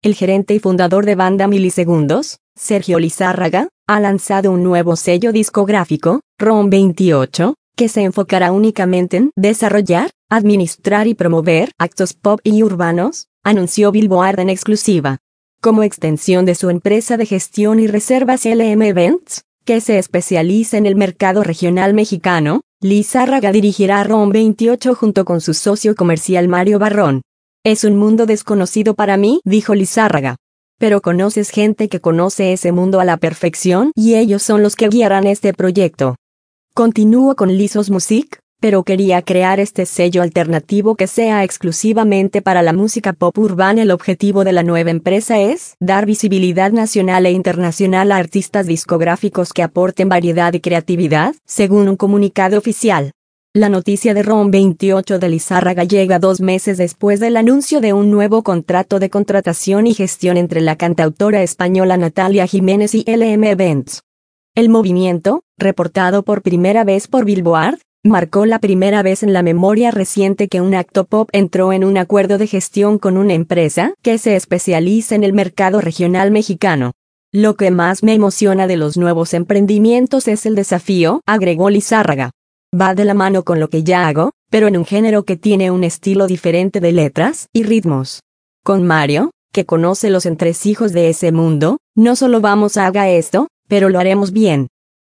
El gerente y fundador de Banda Milisegundos, Sergio Lizárraga, ha lanzado un nuevo sello discográfico, ROM 28, que se enfocará únicamente en desarrollar, administrar y promover actos pop y urbanos, anunció Billboard en exclusiva. Como extensión de su empresa de gestión y reservas LM Events, que se especializa en el mercado regional mexicano, Lizárraga dirigirá ROM 28 junto con su socio comercial Mario Barrón. Es un mundo desconocido para mí, dijo Lizárraga. Pero conoces gente que conoce ese mundo a la perfección y ellos son los que guiarán este proyecto. Continúo con Lizos Music, pero quería crear este sello alternativo que sea exclusivamente para la música pop urbana. El objetivo de la nueva empresa es dar visibilidad nacional e internacional a artistas discográficos que aporten variedad y creatividad, según un comunicado oficial. La noticia de ROM 28 de Lizárraga llega 2 meses después del anuncio de un nuevo contrato de contratación y gestión entre la cantautora española Natalia Jiménez y LM Events. El movimiento, reportado por primera vez por Billboard, marcó la primera vez en la memoria reciente que un acto pop entró en un acuerdo de gestión con una empresa que se especializa en el mercado regional mexicano. Lo que más me emociona de los nuevos emprendimientos es el desafío, agregó Lizárraga. Va de la mano con lo que ya hago, pero en un género que tiene un estilo diferente de letras y ritmos. Con Mario, que conoce los entresijos de ese mundo, no solo vamos a hacer esto, pero lo haremos bien.